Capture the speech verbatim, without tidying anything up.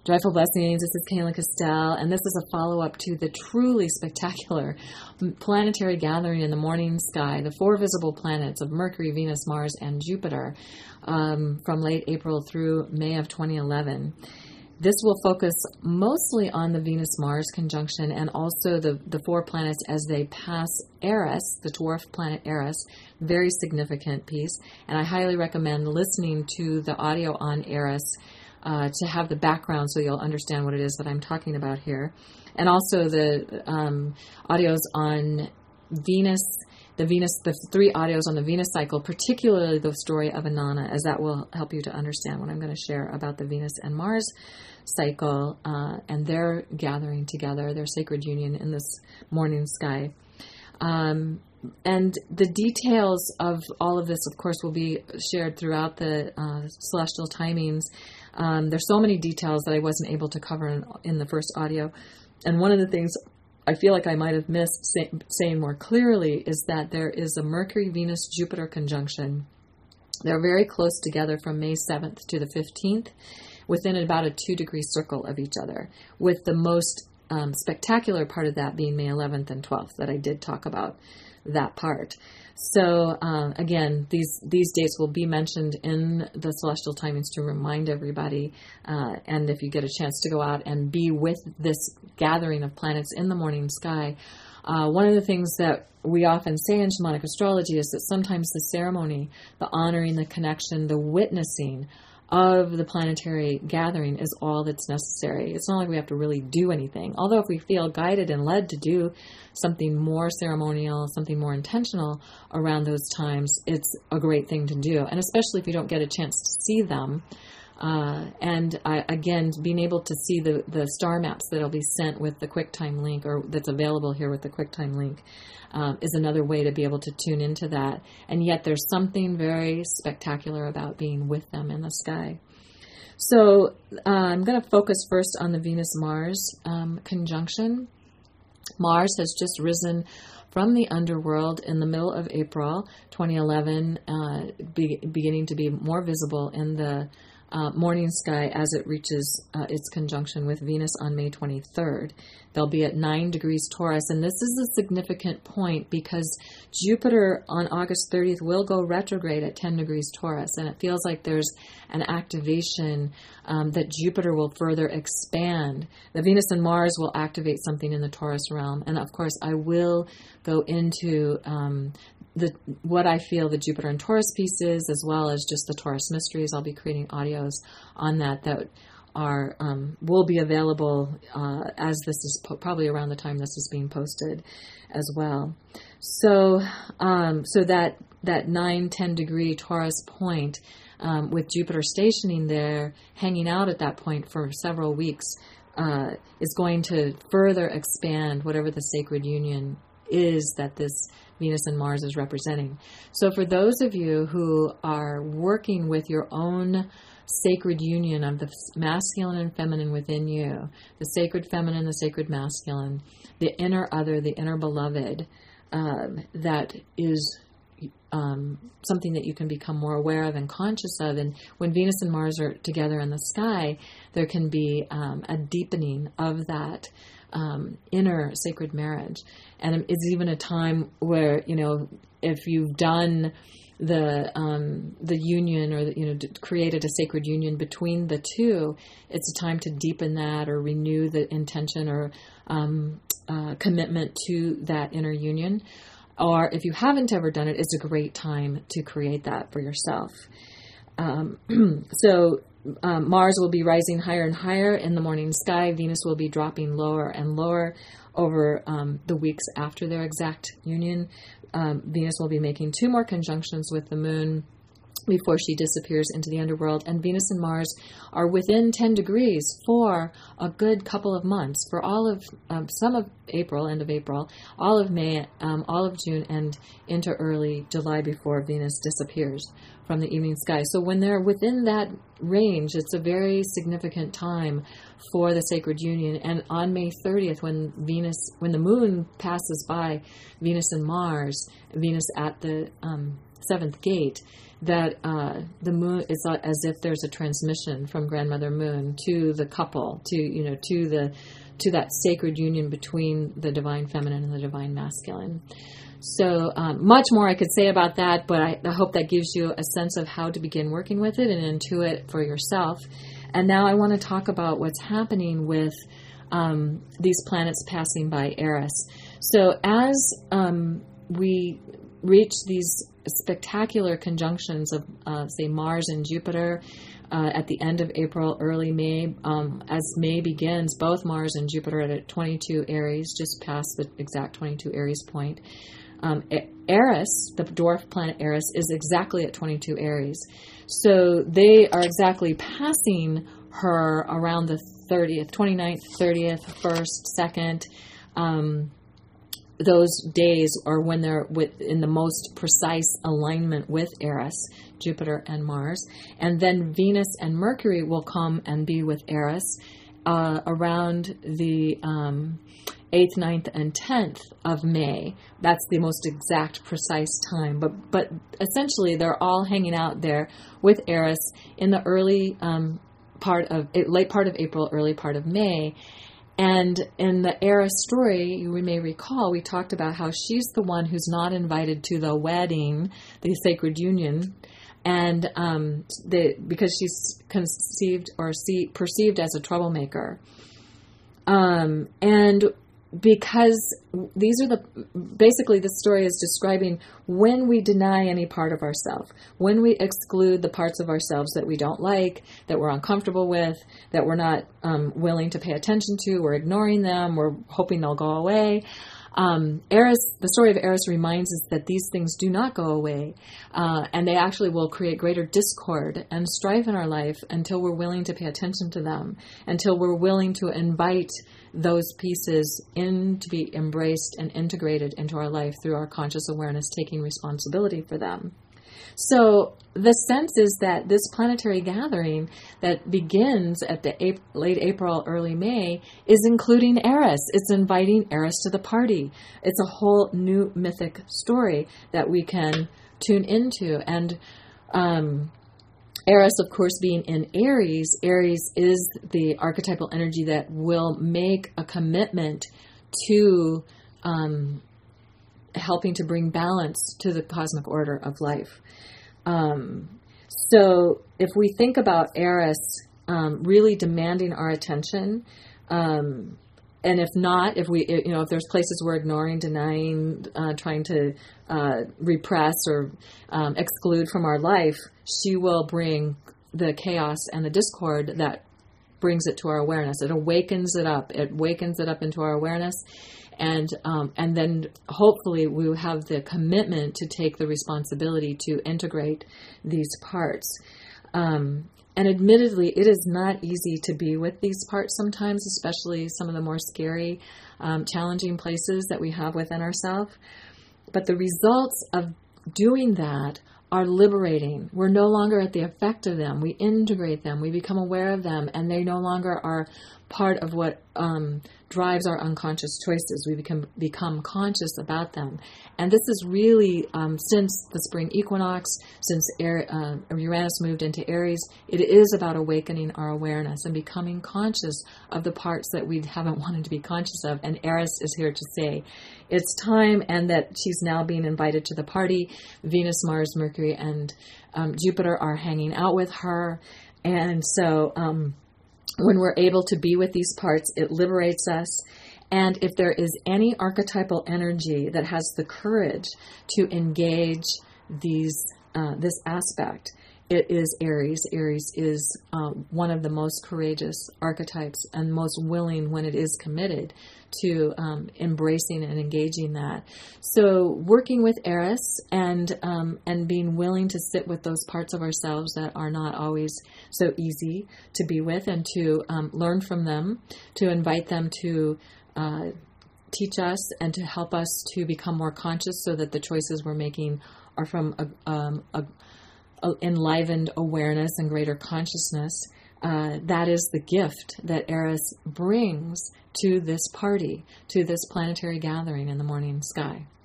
Joyful blessings. This is Kayla Castell, and this is a follow-up to the truly spectacular planetary gathering in the morning sky, the four visible planets of Mercury, Venus, Mars, and Jupiter, um, from late April through May of twenty eleven. This will focus mostly on the Venus-Mars conjunction and also the, the four planets as they pass Eris, the dwarf planet Eris, very significant piece. And I highly recommend listening to the audio on Eris uh, to have the background so you'll understand what it is that I'm talking about here. And also the um, audios on Venus, the Venus, the three audios on the Venus cycle, particularly the story of Inanna, as that will help you to understand what I'm going to share about the Venus and Mars cycle uh, and their gathering together, their sacred union in this morning sky. Um, and the details of all of this, of course, will be shared throughout the uh, celestial timings. Um, there's so many details that I wasn't able to cover in, in the first audio. And one of the things I feel like I might have missed say, saying more clearly is that there is a Mercury-Venus-Jupiter conjunction. They're very close together from May seventh to the fifteenth, within about a two-degree circle of each other, with the most um, spectacular part of that being May eleventh and twelfth, that I did talk about that part. So, uh, again, these these dates will be mentioned in the celestial timings to remind everybody, uh, and if you get a chance to go out and be with this gathering of planets in the morning sky, uh, one of the things that we often say in shamanic astrology is that sometimes the ceremony, the honoring, the connection, the witnessing of the planetary gathering is all that's necessary. It's not like we have to really do anything. Although if we feel guided and led to do something more ceremonial, something more intentional around those times, it's a great thing to do. And especially if you don't get a chance to see them. Uh, and I, again, being able to see the, the star maps that'll be sent with the QuickTime link, or that's available here with the QuickTime link, um, is another way to be able to tune into that. And yet there's something very spectacular about being with them in the sky. So uh, I'm going to focus first on the Venus-Mars um, conjunction. Mars has just risen from the underworld in the middle of April twenty eleven, uh, be, beginning to be more visible in the Uh, morning sky as it reaches uh, its conjunction with Venus on May twenty-third. They'll be at nine degrees Taurus, and this is a significant point because Jupiter on August thirtieth will go retrograde at ten degrees Taurus, and it feels like there's an activation um, that Jupiter will further expand. The Venus and Mars will activate something in the Taurus realm, and of course I will go into um, the what I feel the Jupiter and Taurus piece is, as well as just the Taurus mysteries. I'll be creating audios on that that are um, will be available uh, as this is po- probably around the time this is being posted as well. So um, so that that nine, ten degree Taurus point um, with Jupiter stationing there, hanging out at that point for several weeks, uh, is going to further expand whatever the sacred union is that this Venus and Mars is representing. So for those of you who are working with your own sacred union of the masculine and feminine within you, the sacred feminine, the sacred masculine, the inner other, the inner beloved, um, that is um, something that you can become more aware of and conscious of. And when Venus and Mars are together in the sky, there can be um, a deepening of that Um, inner sacred marriage. And it's even a time where, you know, if you've done the um, the union or, the, you know, d- created a sacred union between the two, it's a time to deepen that or renew the intention or um, uh, commitment to that inner union. Or if you haven't ever done it, it's a great time to create that for yourself. Um, so Um, Mars will be rising higher and higher in the morning sky. Venus will be dropping lower and lower over um, the weeks after their exact union. Um, Venus will be making two more conjunctions with the moon before she disappears into the underworld. And Venus and Mars are within ten degrees for a good couple of months, for all of, um, some of April, end of April, all of May, um, all of June, and into early July before Venus disappears from the evening sky. So when they're within that range, it's a very significant time for the sacred union. And on May thirtieth, when Venus, when the moon passes by Venus and Mars, Venus at the um, seventh gate, that uh, the moon is as if there's a transmission from Grandmother Moon to the couple, to you know, to the to that sacred union between the divine feminine and the divine masculine. So um, much more I could say about that, but I, I hope that gives you a sense of how to begin working with it and intuit for yourself. And now I want to talk about what's happening with um, these planets passing by Eris. So as um, we reach these spectacular conjunctions of, uh, say, Mars and Jupiter uh, at the end of April, early May, um, as May begins, both Mars and Jupiter are at twenty-two Aries, just past the exact twenty-two Aries point. Um, Eris, the dwarf planet Eris, is exactly at twenty-two Aries. So they are exactly passing her around the thirtieth, twenty-ninth, thirtieth, first, second. Um, those days are when they're with, in the most precise alignment with Eris, Jupiter and Mars. And then Venus and Mercury will come and be with Eris uh, around the um, eighth, ninth, and tenth of May. That's the most exact, precise time. But but essentially, they're all hanging out there with Eris in the early um, part of, late part of April, early part of May. And in the Eris story, you may recall, we talked about how she's the one who's not invited to the wedding, the sacred union, and um, the, because she's conceived or see, perceived as a troublemaker. Um, and because these are the, basically the story is describing when we deny any part of ourselves, when we exclude the parts of ourselves that we don't like, that we're uncomfortable with, that we're not um, willing to pay attention to, we're ignoring them, we're hoping they'll go away. Um, Eris, the story of Eris reminds us that these things do not go away, uh, and they actually will create greater discord and strife in our life until we're willing to pay attention to them, until we're willing to invite those pieces in to be embraced and integrated into our life through our conscious awareness, taking responsibility for them. So the sense is that this planetary gathering that begins at the April, late April, early May is including Eris. It's inviting Eris to the party. It's a whole new mythic story that we can tune into. And um, Eris, of course, being in Aries, Aries is the archetypal energy that will make a commitment to um, helping to bring balance to the cosmic order of life. Um, so if we think about Eris um, really demanding our attention, um, and if not, if we, you know, if there's places we're ignoring, denying, uh, trying to uh, repress or um, exclude from our life, she will bring the chaos and the discord that brings it to our awareness. It awakens it up. It wakens it up into our awareness. And um, and then hopefully we will have the commitment to take the responsibility to integrate these parts. Um, and admittedly, it is not easy to be with these parts sometimes, especially some of the more scary, um, challenging places that we have within ourselves. But the results of doing that are liberating. We're no longer at the effect of them. We integrate them. We become aware of them, and they no longer are part of what um, drives our unconscious choices. We become become conscious about them. And this is really, um, since the spring equinox, since Air, uh, Uranus moved into Aries, it is about awakening our awareness and becoming conscious of the parts that we haven't wanted to be conscious of. And Eris is here to say it's time, and that she's now being invited to the party. Venus, Mars, Mercury, and um, Jupiter are hanging out with her. And so um, when we're able to be with these parts, it liberates us. And if there is any archetypal energy that has the courage to engage these uh, this aspect, it is Aries. Aries is uh, one of the most courageous archetypes and most willing when it is committed to um, embracing and engaging that. So working with Eris and um, and being willing to sit with those parts of ourselves that are not always so easy to be with, and to um, learn from them, to invite them to uh, teach us and to help us to become more conscious, so that the choices we're making are from a, um, a, a enlivened awareness and greater consciousness. Uh, that is the gift that Eris brings to this party, to this planetary gathering in the morning sky.